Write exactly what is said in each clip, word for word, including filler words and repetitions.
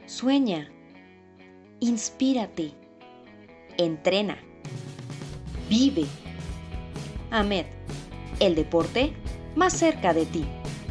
Sueña, inspírate, entrena, vive. AMED, el deporte más cerca de ti.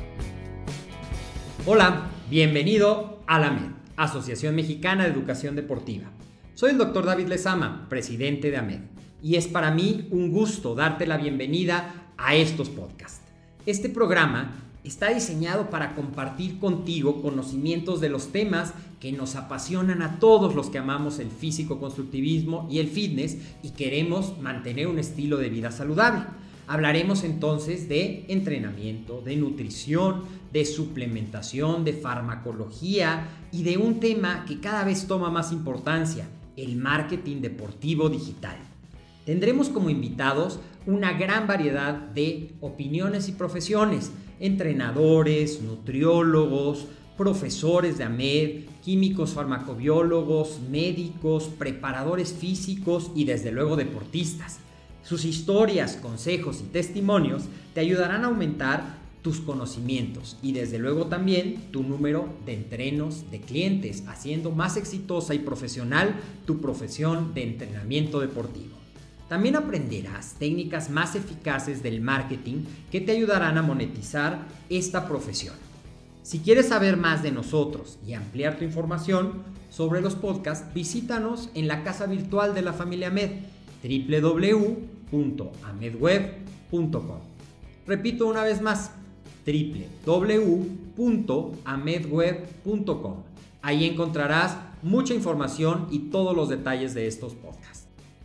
Hola, bienvenido a la AMED, Asociación Mexicana de Educación Deportiva. Soy el doctor David Lezama, presidente de AMED, y es para mí un gusto darte la bienvenida a estos podcasts. Este programa está diseñado para compartir contigo conocimientos de los temas que nos apasionan a todos los que amamos el físico-constructivismo y el fitness y queremos mantener un estilo de vida saludable. Hablaremos entonces de entrenamiento, de nutrición, de suplementación, de farmacología y de un tema que cada vez toma más importancia, el marketing deportivo digital. Tendremos como invitados una gran variedad de opiniones y profesiones, entrenadores, nutriólogos, profesores de AMED, químicos farmacobiólogos, médicos, preparadores físicos y desde luego deportistas. Sus historias, consejos y testimonios te ayudarán a aumentar tus conocimientos y desde luego también tu número de entrenos de clientes, haciendo más exitosa y profesional tu profesión de entrenamiento deportivo. También aprenderás técnicas más eficaces del marketing que te ayudarán a monetizar esta profesión. Si quieres saber más de nosotros y ampliar tu información sobre los podcasts, visítanos en la casa virtual de la familia AMED, doble u doble u doble u punto amedweb punto com. Repito una vez más, doble u doble u doble u punto amedweb punto com. Ahí encontrarás mucha información y todos los detalles de estos podcasts.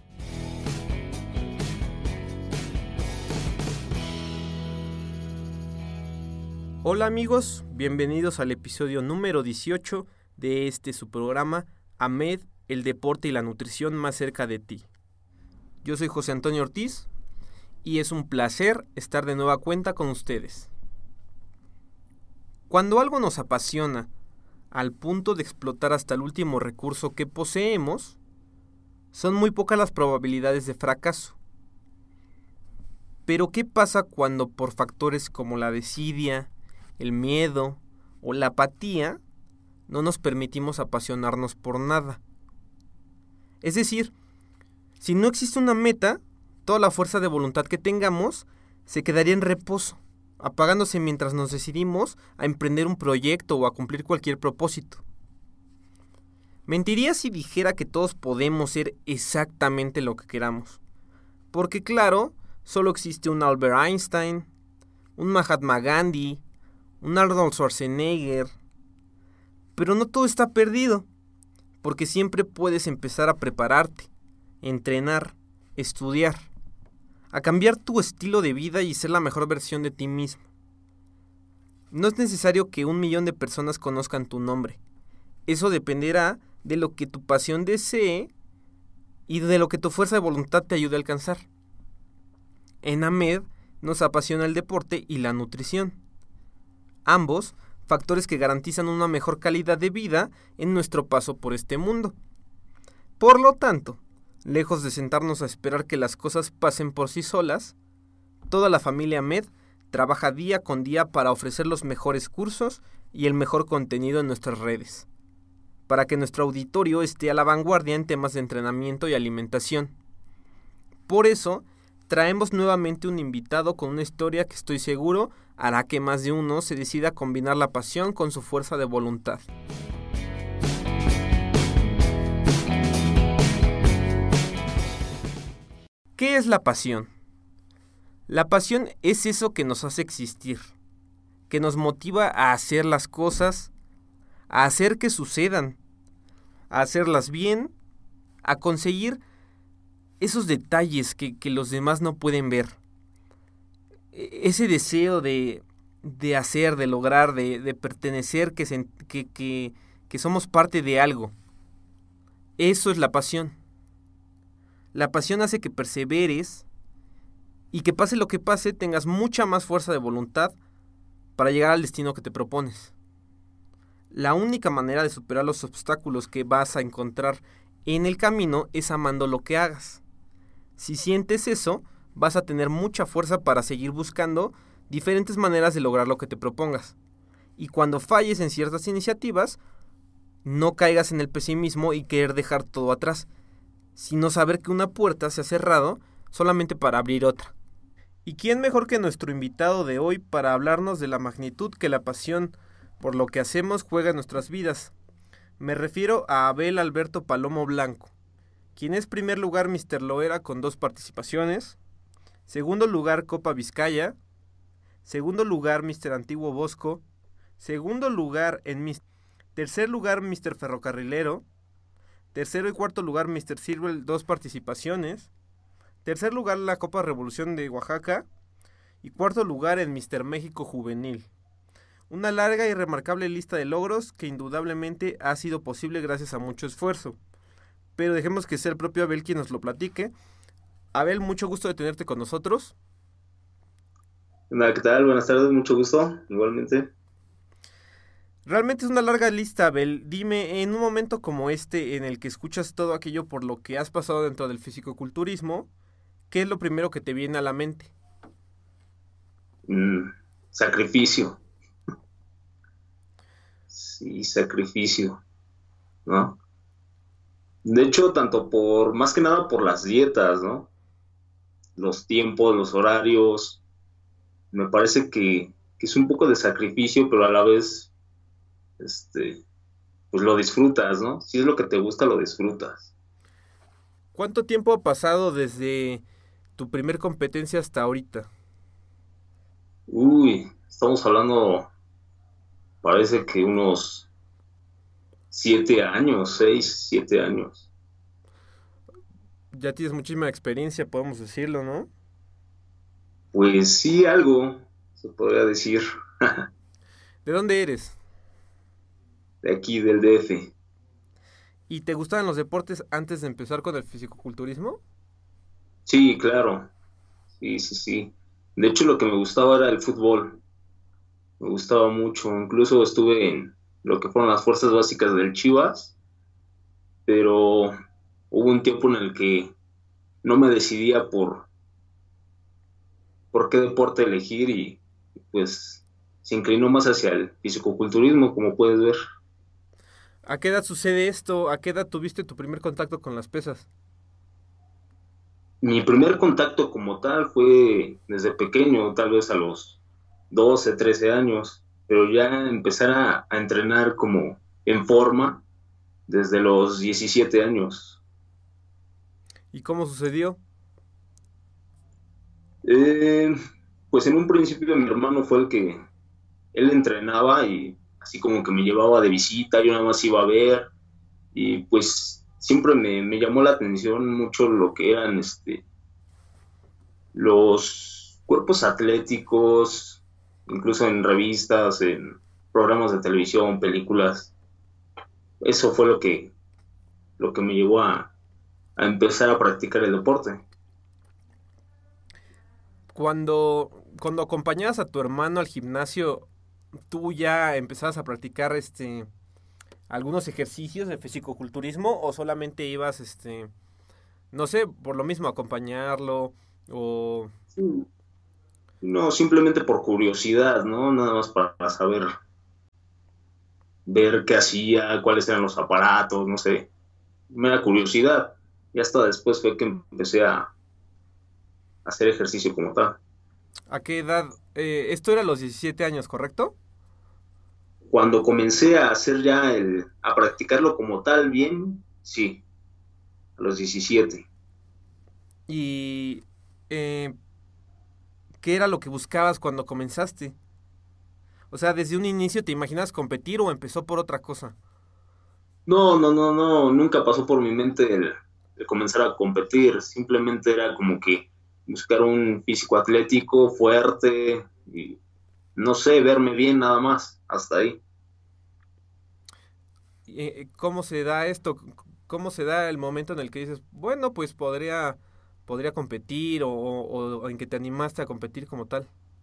Hola amigos, bienvenidos al episodio número dieciocho de este su programa AMED, el deporte y la nutrición más cerca de ti. Yo soy José Antonio Ortiz y es un placer estar de nueva cuenta con ustedes. Cuando algo nos apasiona al punto de explotar hasta el último recurso que poseemos, son muy pocas las probabilidades de fracaso. Pero ¿qué pasa cuando por factores como la desidia, el miedo o la apatía no nos permitimos apasionarnos por nada? Es decir, si no existe una meta, toda la fuerza de voluntad que tengamos se quedaría en reposo, apagándose mientras nos decidimos a emprender un proyecto o a cumplir cualquier propósito. Mentiría si dijera que todos podemos ser exactamente lo que queramos, porque claro, solo existe un Albert Einstein, un Mahatma Gandhi, un Arnold Schwarzenegger, pero no todo está perdido, porque siempre puedes empezar a prepararte, entrenar, estudiar, a cambiar tu estilo de vida y ser la mejor versión de ti mismo. No es necesario que un millón de personas conozcan tu nombre. Eso dependerá de lo que tu pasión desee y de lo que tu fuerza de voluntad te ayude a alcanzar. En AMED nos apasiona el deporte y la nutrición. Ambos, factores que garantizan una mejor calidad de vida en nuestro paso por este mundo. Por lo tanto, lejos de sentarnos a esperar que las cosas pasen por sí solas, toda la familia AMED trabaja día con día para ofrecer los mejores cursos y el mejor contenido en nuestras redes, para que nuestro auditorio esté a la vanguardia en temas de entrenamiento y alimentación. Por eso, traemos nuevamente un invitado con una historia que estoy seguro hará que más de uno se decida a combinar la pasión con su fuerza de voluntad. ¿Qué es la pasión? La pasión es eso que nos hace existir, que nos motiva a hacer las cosas, a hacer que sucedan, a hacerlas bien, a conseguir esos detalles que, que los demás no pueden ver. Ese deseo de, de hacer, de lograr, de, de pertenecer, que, se, que, que, que somos parte de algo. Eso es la pasión. La pasión hace que perseveres y que pase lo que pase, tengas mucha más fuerza de voluntad para llegar al destino que te propones. La única manera de superar los obstáculos que vas a encontrar en el camino es amando lo que hagas. Si sientes eso, vas a tener mucha fuerza para seguir buscando diferentes maneras de lograr lo que te propongas. Y cuando falles en ciertas iniciativas, No caigas en el pesimismo y querer dejar todo atrás, sino saber que una puerta se ha cerrado solamente para abrir otra. ¿Y quién mejor que nuestro invitado de hoy para hablarnos de la magnitud que la pasión por lo que hacemos juega en nuestras vidas? Me refiero a Abel Alberto Palomo Blanco, quien es primer lugar míster Loera con dos participaciones, segundo lugar Copa Vizcaya, segundo lugar míster Antiguo Bosco, segundo lugar en míster tercer lugar míster Ferrocarrilero, tercero y cuarto lugar míster Silver, dos participaciones, tercer lugar la Copa Revolución de Oaxaca y cuarto lugar en míster México Juvenil. Una larga y remarcable lista de logros que indudablemente ha sido posible gracias a mucho esfuerzo. Pero dejemos que sea el propio Abel quien nos lo platique. Abel, mucho gusto de tenerte con nosotros. Hola, ¿qué tal? Buenas tardes, mucho gusto, igualmente. Realmente es una larga lista, Abel. Dime, en un momento como este, en el que escuchas todo aquello por lo que has pasado dentro del fisicoculturismo, ¿qué es lo primero que te viene a la mente? Mm, sacrificio. Sí, sacrificio, ¿no? De hecho, tanto por, más que nada por las dietas, ¿no? Los tiempos, los horarios, me parece que, que es un poco de sacrificio, pero a la vez, este, pues lo disfrutas, ¿no? Si es lo que te gusta, lo disfrutas. ¿Cuánto tiempo ha pasado desde tu primer competencia hasta ahorita? Uy, estamos hablando, parece que unos siete años, seis, siete años. Ya tienes muchísima experiencia, podemos decirlo, ¿no? Pues sí, algo, se podría decir. ¿De dónde eres? De aquí, del D F. ¿Y te gustaban los deportes antes de empezar con el fisicoculturismo? Sí, claro. Sí, sí, sí. De hecho, lo que me gustaba era el fútbol. Me gustaba mucho. Incluso estuve en lo que fueron las fuerzas básicas del Chivas, pero hubo un tiempo en el que no me decidía por, por qué deporte elegir y pues se inclinó más hacia el fisicoculturismo, como puedes ver. ¿A qué edad sucede esto? ¿A qué edad tuviste tu primer contacto con las pesas? Mi primer contacto como tal fue desde pequeño, tal vez a los doce, trece años, pero ya empezar a, a entrenar como en forma desde los diecisiete años. ¿Y cómo sucedió? Eh, pues en un principio mi hermano fue el que, él entrenaba y así como que me llevaba de visita, yo nada más iba a ver y pues siempre me, me llamó la atención mucho lo que eran este los cuerpos atléticos, incluso en revistas, en programas de televisión, películas. Eso fue lo que, lo que me llevó a, a empezar a practicar el deporte. Cuando, cuando acompañabas a tu hermano al gimnasio, ¿tú ya empezabas a practicar este algunos ejercicios de fisicoculturismo o solamente ibas, este, no sé, por lo mismo acompañarlo o... Sí. No, simplemente por curiosidad, ¿no? Nada más para, para saber, ver qué hacía, cuáles eran los aparatos, no sé. Me da curiosidad. Y hasta después fue que empecé a, a hacer ejercicio como tal. ¿A qué edad? Eh, esto era a los diecisiete años, ¿correcto? Cuando comencé a hacer ya el, a practicarlo como tal bien, sí, a los diecisiete. Y eh, ¿qué era lo que buscabas cuando comenzaste? O sea, ¿desde un inicio te imaginas competir o empezó por otra cosa? No, no, no, no, nunca pasó por mi mente el, el comenzar a competir. Simplemente era como que buscar un físico atlético fuerte y no sé, verme bien nada más, hasta ahí. Eh, ¿Cómo se da esto? ¿Cómo se da el momento en el que dices, bueno, pues podría, podría competir o, o, o en que te animaste a competir como tal?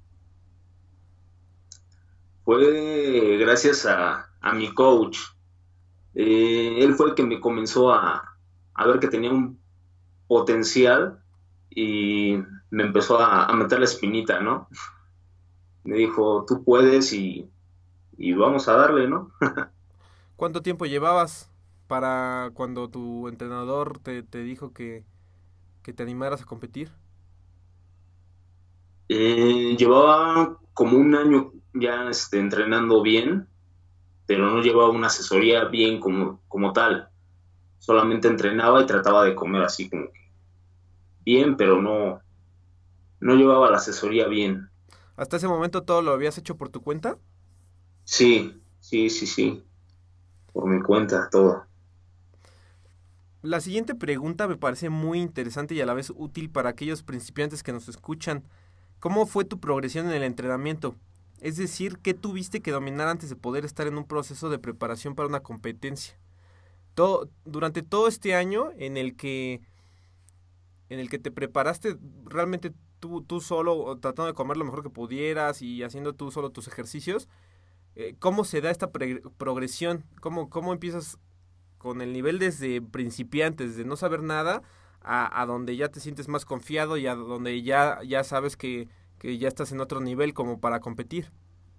Fue gracias a, a mi coach. Eh, él fue el que me comenzó a, a ver que tenía un potencial y me empezó a, a meter la espinita, ¿no? Me dijo, tú puedes y, y vamos a darle, ¿no? ¿Cuánto tiempo llevabas para cuando tu entrenador te, te dijo que, que te animaras a competir? Eh, llevaba como un año ya este, entrenando bien, pero no llevaba una asesoría bien como, como tal. Solamente entrenaba y trataba de comer así como que bien, pero no, no llevaba la asesoría bien. ¿Hasta ese momento todo lo habías hecho por tu cuenta? Sí, sí, sí, sí, por mi cuenta, todo. La siguiente pregunta me parece muy interesante y a la vez útil para aquellos principiantes que nos escuchan. ¿Cómo fue tu progresión en el entrenamiento? Es decir, ¿qué tuviste que dominar antes de poder estar en un proceso de preparación para una competencia? Todo, durante todo este año en el que en el que te preparaste realmente tú, tú solo, tratando de comer lo mejor que pudieras y haciendo tú solo tus ejercicios, eh, ¿cómo se da esta pre- progresión? ¿Cómo, cómo empiezas con el nivel desde principiantes, de no saber nada, a, a donde ya te sientes más confiado y a donde ya, ya sabes que, que ya estás en otro nivel como para competir?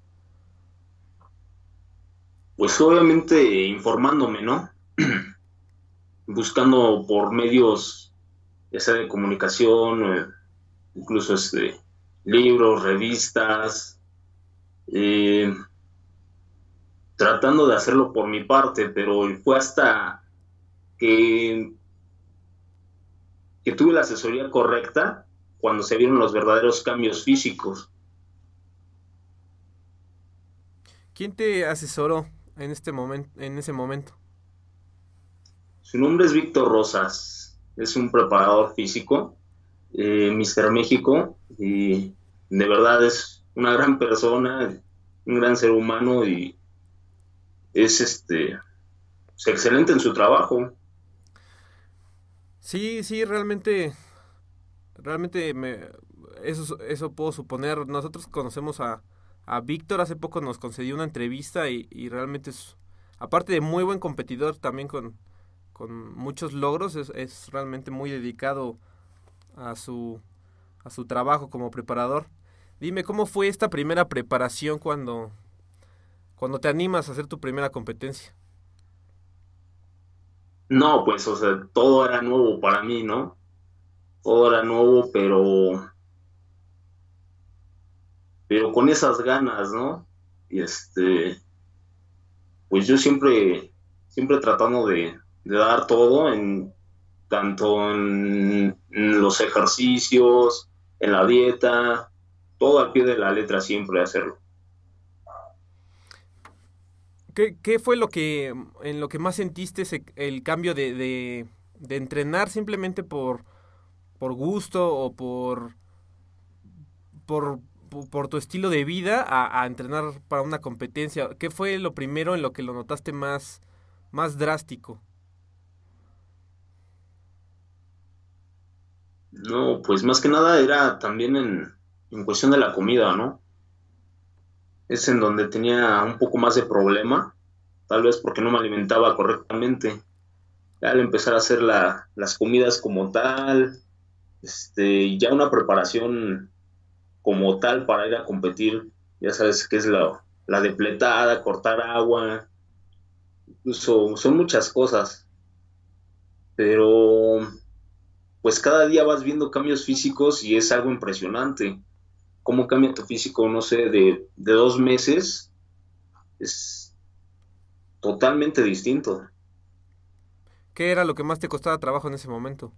Pues obviamente informándome, ¿no? Buscando por medios, ya sea de comunicación, eh, incluso este, libros, revistas, eh, tratando de hacerlo por mi parte, pero fue hasta que, que tuve la asesoría correcta cuando se vieron los verdaderos cambios físicos. ¿Quién te asesoró en este momento, en ese momento? Su nombre es Víctor Rosas, es un preparador físico, eh, míster México, y de verdad es una gran persona, un gran ser humano y es este es excelente en su trabajo. Sí, sí, realmente, realmente me, eso, eso puedo suponer. Nosotros conocemos a, a Víctor, hace poco nos concedió una entrevista y, y realmente es, aparte de muy buen competidor, también con, con muchos logros, es, es realmente muy dedicado a su, a su trabajo como preparador. Dime, ¿cómo fue esta primera preparación cuando, cuando te animas a hacer tu primera competencia? No, pues, o sea, todo era nuevo para mí, ¿no? Todo era nuevo, pero, pero con esas ganas, ¿no? Y este, pues yo siempre, siempre tratando de, de dar todo en tanto en, en los ejercicios, en la dieta, todo al pie de la letra siempre hacerlo. ¿Qué, qué fue lo que en lo que más sentiste ese- el cambio de, de, de entrenar simplemente por, por gusto o por, por, por, por tu estilo de vida a, a entrenar para una competencia? ¿Qué fue lo primero en lo que lo notaste más, más drástico? No, pues más que nada era también en, en cuestión de la comida, ¿no? Es en donde tenía un poco más de problema, tal vez porque no me alimentaba correctamente. Ya al empezar a hacer la, las comidas como tal, este, ya una preparación como tal para ir a competir, ya sabes que es la, la depletada, cortar agua, incluso son muchas cosas, pero pues cada día vas viendo cambios físicos y es algo impresionante. Cómo cambia tu físico, no sé, de, de dos meses, es totalmente distinto. ¿Qué era lo que más te costaba trabajo en ese momento?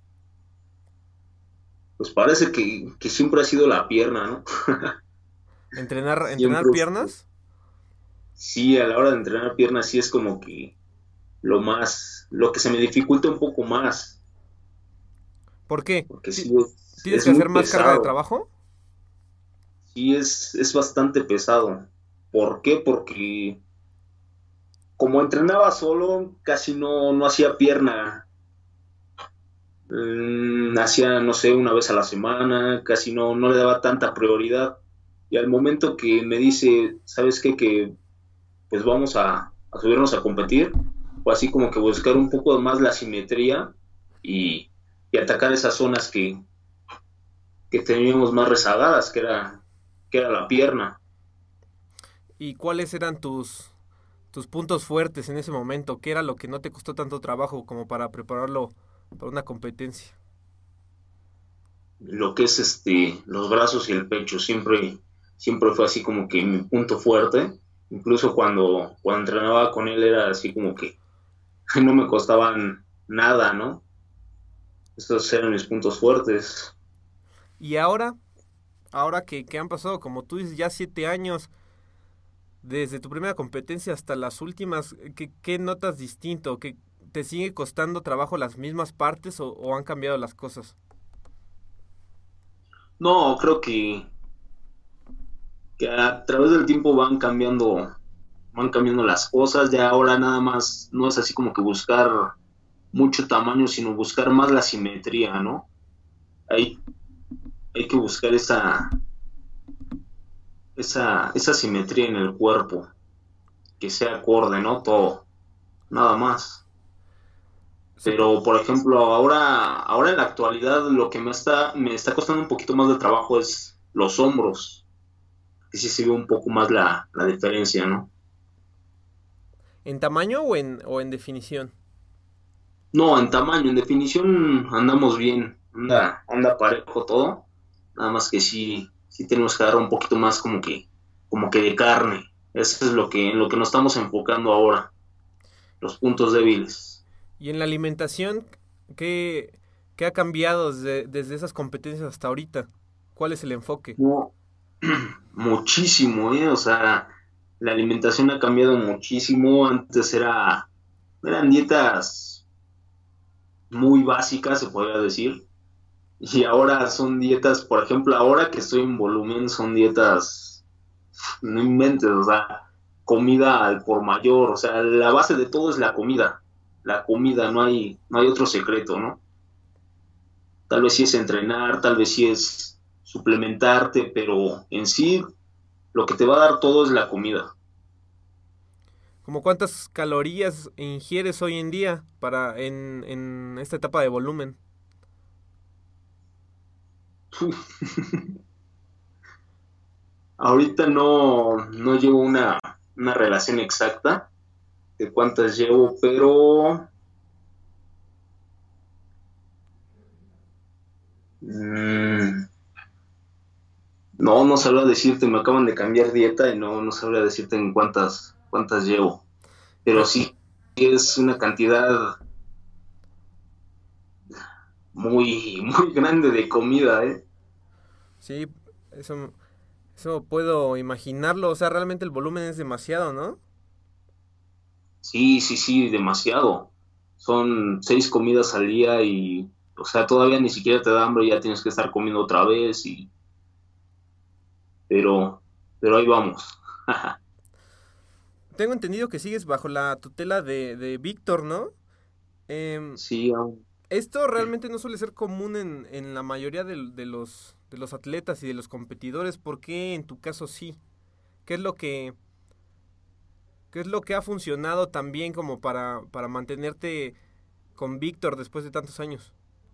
Pues parece que, que siempre ha sido la pierna, ¿no? ¿Entrenar, entrenar Siempre, piernas? sí, a la hora de entrenar piernas sí es como que lo más, lo que se me dificulta un poco más, ¿Por qué? porque ¿Ti- sí es, ¿Tienes es que muy hacer más carga de pesado, trabajo? sí es, es bastante pesado. ¿Por qué? Porque como entrenaba solo, casi no, no hacía pierna. Mm, hacía, no sé, una vez a la semana, casi no, no le daba tanta prioridad. Y al momento que me dice, ¿sabes qué? Que pues vamos a, a subirnos a competir, o así como que buscar un poco más la simetría y, y atacar esas zonas que, que teníamos más rezagadas, que era, que era la pierna. ¿Y cuáles eran tus, tus puntos fuertes en ese momento? ¿Qué era lo que no te costó tanto trabajo como para prepararlo para una competencia? Lo que es este, los brazos y el pecho, siempre, siempre fue así como que mi punto fuerte. Incluso cuando, cuando entrenaba con él era así como que no me costaban nada, ¿no? Estos eran mis puntos fuertes. Y ahora, ahora que, que han pasado, como tú dices, ya siete años, desde tu primera competencia hasta las últimas, ¿qué, qué notas distinto? ¿Qué, ¿Te sigue costando trabajo las mismas partes o, o han cambiado las cosas? No, creo que, que a través del tiempo van cambiando, van cambiando las cosas. Ya ahora nada más no es así como que buscar mucho tamaño, sino buscar más la simetría, ¿no? Hay, hay que buscar esa, esa, esa simetría en el cuerpo, que sea acorde, ¿no? Todo, nada más. Pero, por ejemplo, ahora, ahora en la actualidad lo que me está, me está costando un poquito más de trabajo es los hombros, que sí se ve un poco más la, la diferencia, ¿no? ¿En tamaño o en, o en definición? No, en tamaño, en definición andamos bien, anda, anda parejo todo, nada más que sí, sí tenemos que dar un poquito más como que, como que de carne. Eso es lo que, en lo que nos estamos enfocando ahora, los puntos débiles. Y en la alimentación, ¿qué, qué ha cambiado desde, desde esas competencias hasta ahorita? ¿Cuál es el enfoque? No, muchísimo, ¿eh? O sea, la alimentación ha cambiado muchísimo. Antes era, eran dietas muy básicas, se podría decir. Y ahora son dietas, por ejemplo, ahora que estoy en volumen, son dietas, no inventes, o sea, comida al por mayor. O sea, la base de todo es la comida. La comida, no hay, no hay otro secreto, ¿no? Tal vez sí es entrenar, tal vez sí es suplementarte, pero en sí lo que te va a dar todo es la comida. ¿Cómo cuántas calorías ingieres hoy en día para en, en esta etapa de volumen? Ahorita no, no llevo una, una relación exacta de cuántas llevo, pero mmm, no, no sabría decirte, me acaban de cambiar dieta y no, no sabría decirte en cuántas, cuántas llevo, pero sí es una cantidad muy, muy grande de comida, ¿eh? Sí, eso, eso puedo imaginarlo, o sea, realmente el volumen es demasiado, ¿no? Sí, sí, sí, demasiado. Son seis comidas al día y, o sea, todavía ni siquiera te da hambre, ya tienes que estar comiendo otra vez y, pero, pero ahí vamos. Tengo entendido que sigues bajo la tutela de, de Víctor, ¿no? Em, Sí, aún. esto realmente no suele ser común en, en la mayoría de, de los, de los atletas y de los competidores. ¿Por qué en tu caso sí? ¿Qué es lo que, qué es lo que ha funcionado tan bien como para, para mantenerte con Víctor después de tantos años?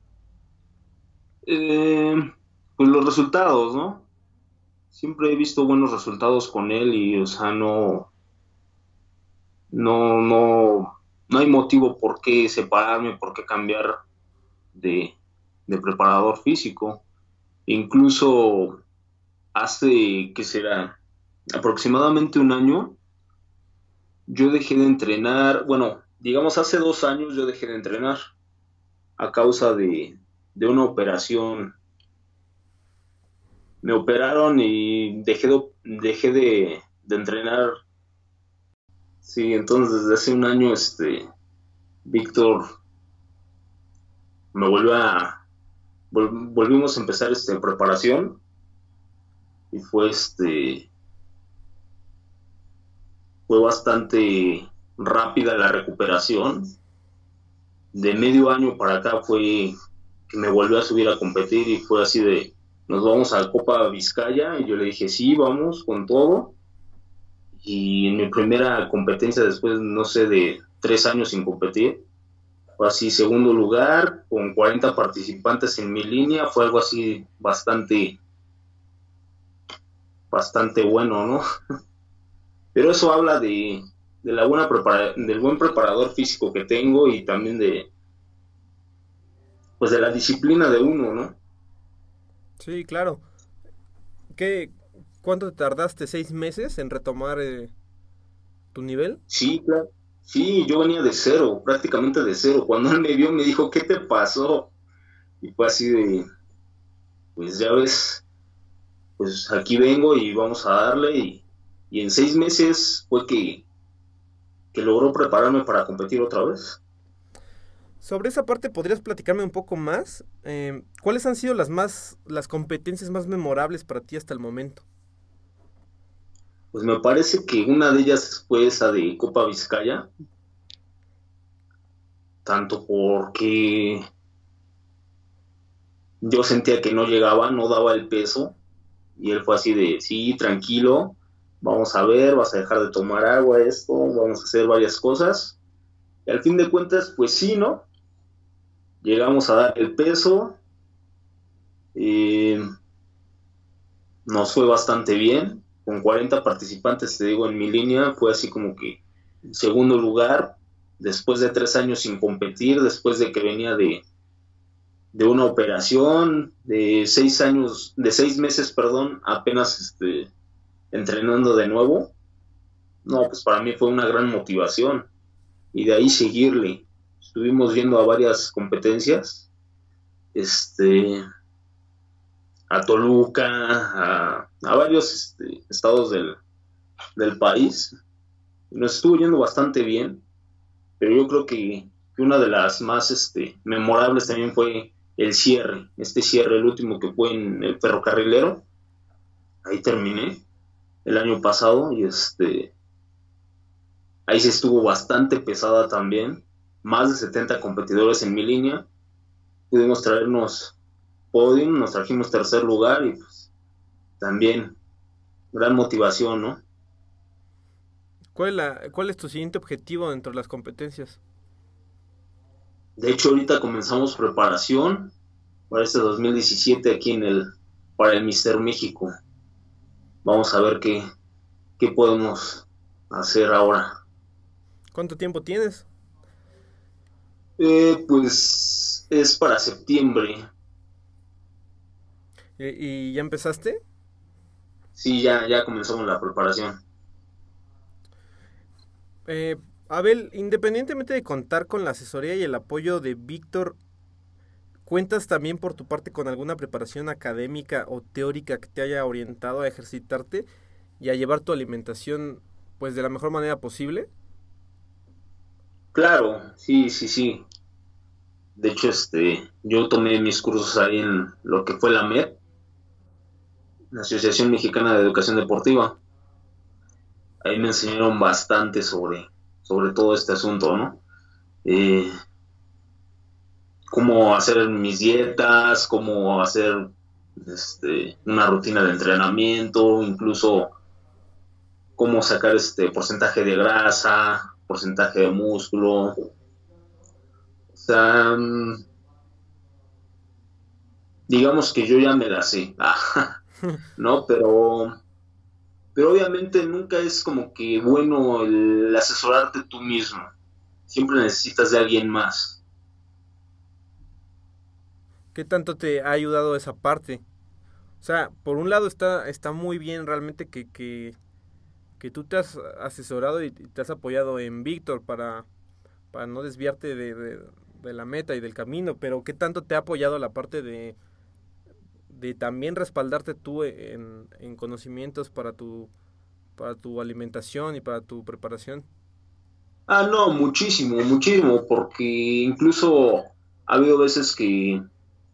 Eh, pues los resultados, ¿no? Siempre he visto buenos resultados con él y, o sea, no, no, no, no hay motivo por qué separarme, por qué cambiar de, de preparador físico. Incluso hace, ¿qué será? Aproximadamente un año, yo dejé de entrenar, bueno, digamos hace dos años yo dejé de entrenar a causa de, de una operación. Me operaron y dejé de, dejé de, de entrenar. Sí, entonces desde hace un año, este, Víctor me vuelve a, vol- volvimos a empezar este preparación y fue este, fue bastante rápida la recuperación. De medio año para acá fue que me volvió a subir a competir y fue así de, nos vamos a Copa Vizcaya y yo le dije, sí, vamos con todo. Y en mi primera competencia después, no sé, de tres años sin competir, fue así segundo lugar, con cuarenta participantes en mi línea, fue algo así bastante, bastante bueno, ¿no? Pero eso habla de, de la buena prepara del buen preparador físico que tengo y también de, pues de la disciplina de uno, ¿no? Sí, claro. ¿Qué, cuánto te tardaste? ¿Seis meses en retomar eh, tu nivel? Sí, claro. Sí, yo venía de cero, prácticamente de cero. Cuando él me vio me dijo, ¿qué te pasó? Y fue así de, pues ya ves, pues aquí vengo y vamos a darle. Y, y en seis meses fue que, que logró prepararme para competir otra vez. Sobre esa parte, ¿podrías platicarme un poco más? Eh, ¿cuáles han sido las más, las competencias más memorables para ti hasta el momento? Pues me parece que una de ellas fue esa de Copa Vizcaya, tanto porque yo sentía que no llegaba, no daba el peso, y él fue así de, sí, tranquilo, vamos a ver, vas a dejar de tomar agua, esto, vamos a hacer varias cosas, y al fin de cuentas, pues sí, ¿no? Llegamos a dar el peso, eh, nos fue bastante bien, con cuarenta participantes, te digo, en mi línea, fue así como que en segundo lugar, después de tres años sin competir, después de que venía de, de una operación, de seis años, de seis meses, perdón, apenas este, entrenando de nuevo. No, pues para mí fue una gran motivación, y de ahí seguirle. Estuvimos yendo a varias competencias, este... a Toluca, a, a varios este, estados del, del país. Nos estuvo yendo bastante bien, pero yo creo que, que una de las más este, memorables también fue el cierre, este cierre, el último que fue en el Ferrocarrilero. Ahí terminé el año pasado y este ahí se estuvo bastante pesada también, más de setenta competidores en mi línea. Pudimos traernos podium, nos trajimos tercer lugar y pues también gran motivación, ¿no? ¿Cuál es, la, ¿Cuál es tu siguiente objetivo dentro de las competencias? De hecho, ahorita comenzamos preparación para este dos mil diecisiete aquí en el, para el Mister México. Vamos a ver qué, qué podemos hacer ahora. ¿Cuánto tiempo tienes? Eh, pues es para septiembre. ¿Y, y ya empezaste? Sí, ya, ya comenzamos la preparación. Eh, Abel, independientemente de contar con la asesoría y el apoyo de Víctor, ¿cuentas también por tu parte con alguna preparación académica o teórica que te haya orientado a ejercitarte y a llevar tu alimentación pues de la mejor manera posible? Claro, sí, sí, sí. De hecho, este, yo tomé mis cursos ahí en lo que fue la AMED, la Asociación Mexicana de Educación Deportiva. Ahí me enseñaron bastante sobre, sobre todo este asunto, ¿no? Eh, cómo hacer mis dietas, cómo hacer este, una rutina de entrenamiento, incluso cómo sacar este porcentaje de grasa, porcentaje de músculo. O sea, digamos que yo ya me la sé, ¿no? Pero, pero obviamente nunca es como que bueno el asesorarte tú mismo. Siempre necesitas de alguien más. ¿Qué tanto te ha ayudado esa parte? O sea, por un lado está, está muy bien realmente que, que, que tú te has asesorado y te has apoyado en Víctor para, para no desviarte de, de, de la meta y del camino, pero ¿qué tanto te ha apoyado la parte de, de también respaldarte tú en, en conocimientos para tu, para tu alimentación y para tu preparación? Ah, no, muchísimo, muchísimo, porque incluso ha habido veces que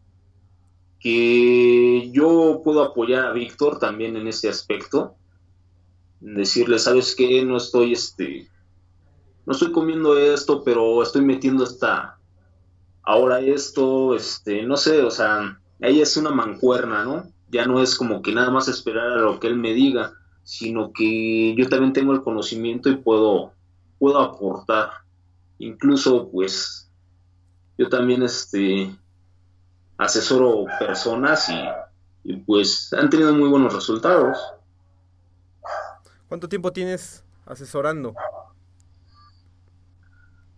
que yo puedo apoyar a Víctor también en ese aspecto, decirle, ¿sabes qué? No estoy, este, no estoy comiendo esto, pero estoy metiendo esta, ahora esto, este, no sé, o sea, ella es una mancuerna, ¿no? Ya no es como que nada más esperar a lo que él me diga, sino que yo también tengo el conocimiento y puedo, puedo aportar. Incluso, pues, yo también, este, asesoro personas y, y pues han tenido muy buenos resultados. ¿Cuánto tiempo tienes asesorando?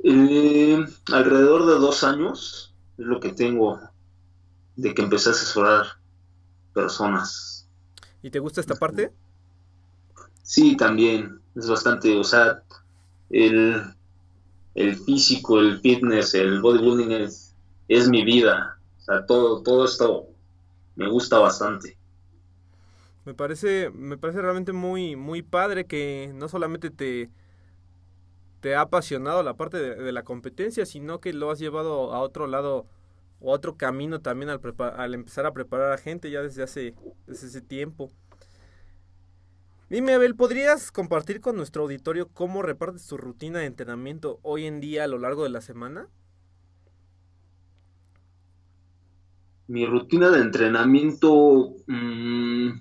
Eh, alrededor de dos años es lo que tengo de que empecé a asesorar personas. ¿Y te gusta esta parte? Sí, también es bastante, o sea, el, el físico, el fitness, el bodybuilding es, es mi vida. O sea, todo, todo esto me gusta bastante. Me parece, me parece realmente muy, muy padre que no solamente te, te ha apasionado la parte de, de la competencia, sino que lo has llevado a otro lado o a otro camino también al, prepa- al empezar a preparar a gente ya desde hace, desde ese tiempo. Dime, Abel, ¿podrías compartir con nuestro auditorio cómo repartes tu rutina de entrenamiento hoy en día a lo largo de la semana? Mi rutina de entrenamiento, mmm,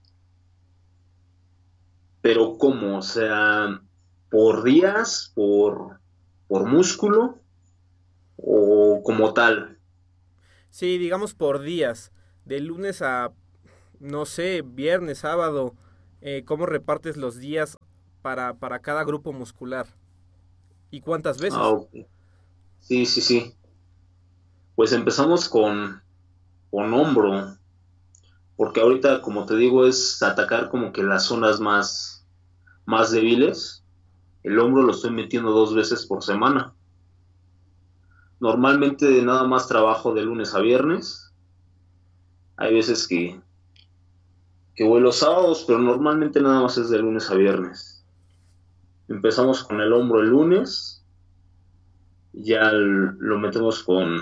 pero ¿cómo? O sea, ¿por días, por, por músculo o como tal? Sí, digamos por días, de lunes a, no sé, viernes, sábado, eh, ¿cómo repartes los días para, para cada grupo muscular? ¿Y cuántas Ah, veces? ok. Sí, sí, sí. Pues empezamos con, con hombro, porque ahorita, como te digo, es atacar como que las zonas más, más débiles. El hombro lo estoy metiendo dos veces por semana. Normalmente nada más trabajo de lunes a viernes. Hay veces que, que voy los sábados, pero normalmente nada más es de lunes a viernes. Empezamos con el hombro el lunes, ya el- lo metemos con,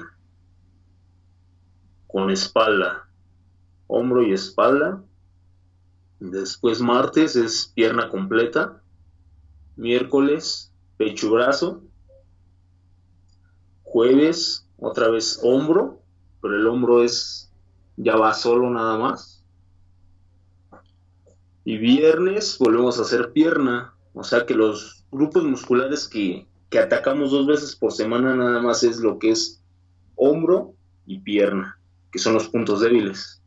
con espalda, hombro y espalda. Después martes es pierna completa, miércoles pecho y brazo, jueves otra vez hombro, pero el hombro es ya va solo nada más. Y viernes volvemos a hacer pierna, o sea que los grupos musculares que, que atacamos dos veces por semana nada más es lo que es hombro y pierna, que son los puntos débiles.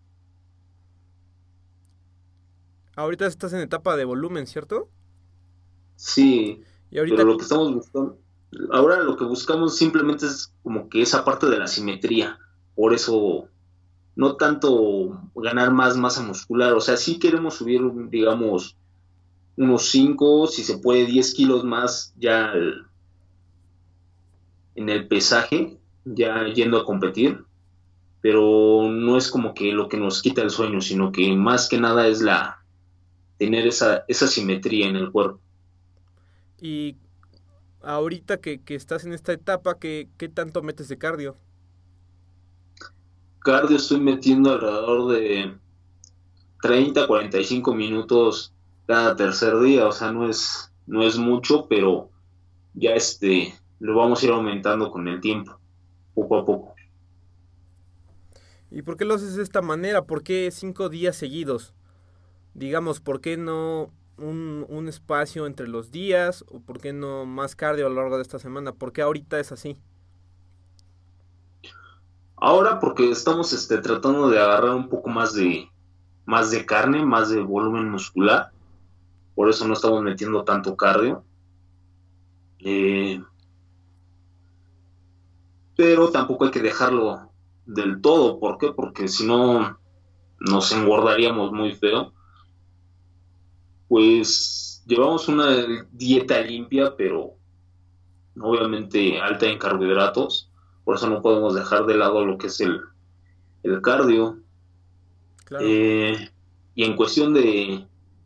Ahorita estás en etapa de volumen, ¿cierto? Sí, Y pero ahorita, lo que estamos buscando, ahora lo que buscamos simplemente es como que esa parte de la simetría, por eso no tanto ganar más masa muscular, o sea, sí queremos subir, digamos, unos cinco si se puede diez kilos más ya el- en el pesaje, ya yendo a competir, pero no es como que lo que nos quita el sueño, sino que más que nada es la tener esa, esa simetría en el cuerpo. y ahorita que, que estás en esta etapa, ¿qué, qué tanto metes de cardio? Cardio estoy metiendo alrededor de treinta, cuarenta y cinco minutos cada tercer día, o sea, no es, no es mucho, pero ya este, lo vamos a ir aumentando con el tiempo, poco a poco. ¿Y por qué lo haces de esta manera? ¿Por qué cinco días seguidos? Digamos, ¿por qué no un, un espacio entre los días? ¿O por qué no más cardio a lo largo de esta semana? ¿Por qué ahorita es así? Ahora porque estamos este, tratando de agarrar un poco más de, más de carne, más de volumen muscular, por eso no estamos metiendo tanto cardio. Eh, pero tampoco hay que dejarlo del todo, ¿por qué? Porque si no nos engordaríamos muy feo. Pues llevamos una dieta limpia, pero obviamente alta en carbohidratos, por eso no podemos dejar de lado lo que es el, el cardio. Claro. Eh, y en cuestión de,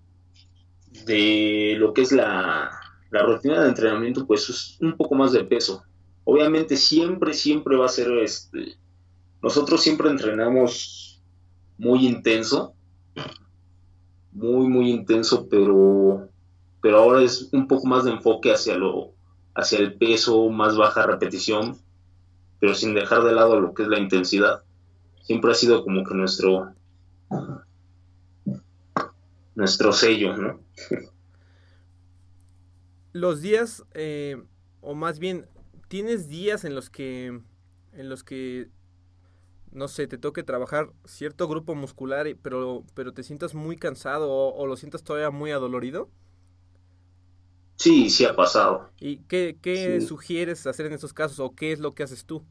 de lo que es la, la rutina de entrenamiento, pues es un poco más de peso. Obviamente siempre, siempre va a ser, este, nosotros siempre entrenamos muy intenso, muy, muy intenso, pero, pero ahora es un poco más de enfoque hacia lo, hacia el peso, más baja repetición, pero sin dejar de lado lo que es la intensidad. Siempre ha sido como que nuestro, nuestro sello, ¿no? Los días, eh, o más bien, ¿tienes días en los que, en los que, no sé, te toque trabajar cierto grupo muscular, y- pero, pero te sientas muy cansado o, o lo sientas todavía muy adolorido? Sí, sí ha pasado. ¿Y qué, qué Sí. sugieres hacer en estos casos o qué es lo que haces tú?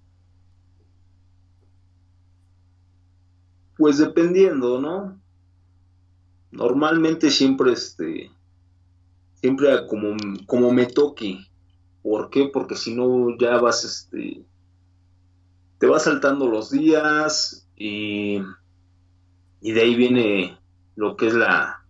Pues dependiendo, ¿no? Normalmente siempre, este, siempre como, como me toque. ¿Por qué? Porque si no ya vas, este, te vas saltando los días y, y de ahí viene lo que es la,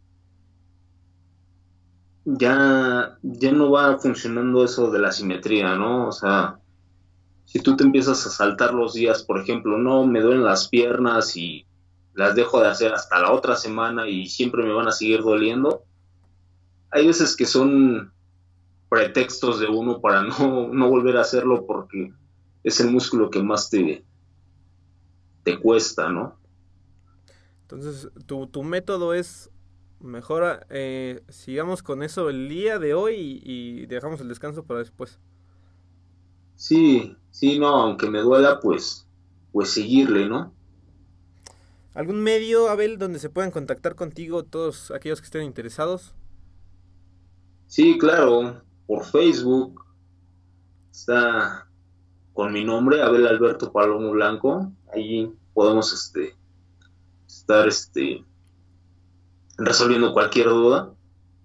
ya, ya no va funcionando eso de la simetría, ¿no? O sea, si tú te empiezas a saltar los días, por ejemplo, no, me duelen las piernas y las dejo de hacer hasta la otra semana y siempre me van a seguir doliendo, hay veces que son pretextos de uno para no, no volver a hacerlo porque es el músculo que más te, te cuesta, ¿no? Entonces, tu, tu método es mejor eh, sigamos con eso el día de hoy y, y dejamos el descanso para después. Sí, sí, no, aunque me duela, pues, pues seguirle, ¿no? ¿Algún medio, Abel, donde se puedan contactar contigo todos aquellos que estén interesados? Sí, claro, por Facebook está con mi nombre, Abel Alberto Palomo Blanco, ahí podemos este, estar este, resolviendo cualquier duda.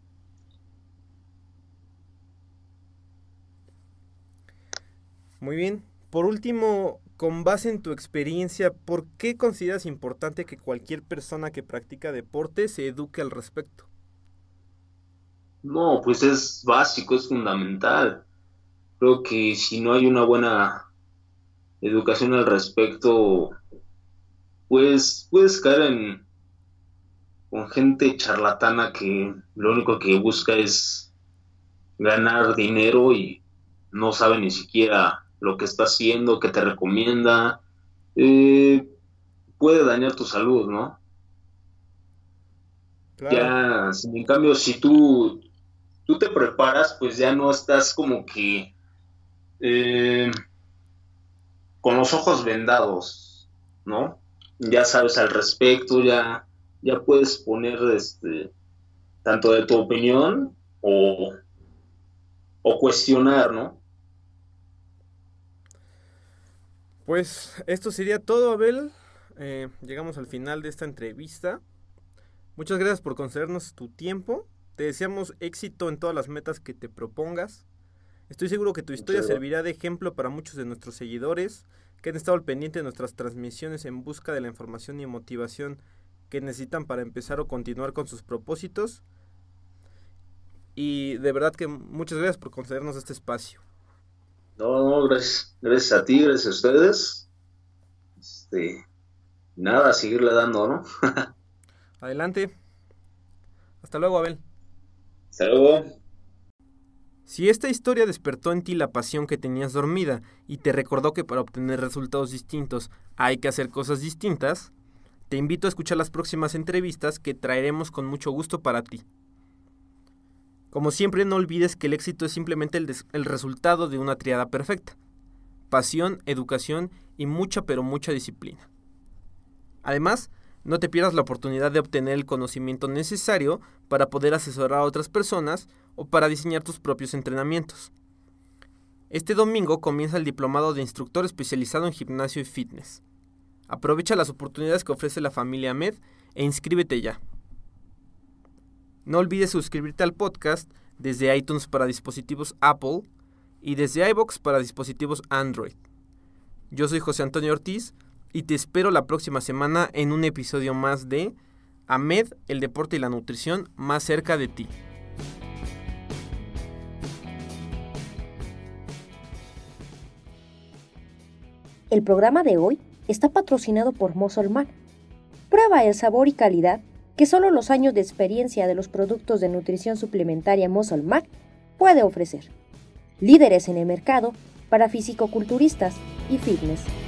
Muy bien. Por último, con base en tu experiencia, ¿por qué consideras importante que cualquier persona que practica deporte se eduque al respecto? No, pues es básico, es fundamental. Creo que si no hay una buena educación al respecto, pues puedes caer en con gente charlatana que lo único que busca es ganar dinero y no sabe ni siquiera lo que está haciendo, qué te recomienda. Eh, puede dañar tu salud, ¿no? Claro, Ya, si en cambio, si tú, tú te preparas, pues ya no estás como que eh, con los ojos vendados, ¿no? Ya sabes al respecto, ya, ya puedes poner este, tanto de tu opinión o, o cuestionar, ¿no? pues esto sería todo, Abel. Eh, llegamos al final de esta entrevista. Muchas gracias por concedernos tu tiempo. Te deseamos éxito en todas las metas que te propongas. Estoy seguro que tu historia Muchas gracias. servirá de ejemplo para muchos de nuestros seguidores que han estado al pendiente de nuestras transmisiones en busca de la información y motivación que necesitan para empezar o continuar con sus propósitos. Y de verdad que muchas gracias por concedernos este espacio. No, no, gracias, gracias a ti, gracias a ustedes. Este, nada, a seguirle dando, ¿no? Adelante. Hasta luego, Abel. Hasta luego. Si esta historia despertó en ti la pasión que tenías dormida y te recordó que para obtener resultados distintos hay que hacer cosas distintas, te invito a escuchar las próximas entrevistas que traeremos con mucho gusto para ti. Como siempre, no olvides que el éxito es simplemente el, des- el resultado de una triada perfecta: pasión, educación y mucha pero mucha disciplina. Además, no te pierdas la oportunidad de obtener el conocimiento necesario para poder asesorar a otras personas o para diseñar tus propios entrenamientos. Este domingo comienza el diplomado de instructor especializado en gimnasio y fitness. Aprovecha las oportunidades que ofrece la familia Med e inscríbete ya. No olvides suscribirte al podcast desde iTunes para dispositivos Apple y desde iVoox para dispositivos Android. Yo soy José Antonio Ortiz y te espero la próxima semana en un episodio más de AMED, el deporte y la nutrición más cerca de ti. El programa de hoy está patrocinado por Muscle Mac. Prueba el sabor y calidad que solo los años de experiencia de los productos de nutrición suplementaria Muscle Mac puede ofrecer. Líderes en el mercado para fisicoculturistas y fitness.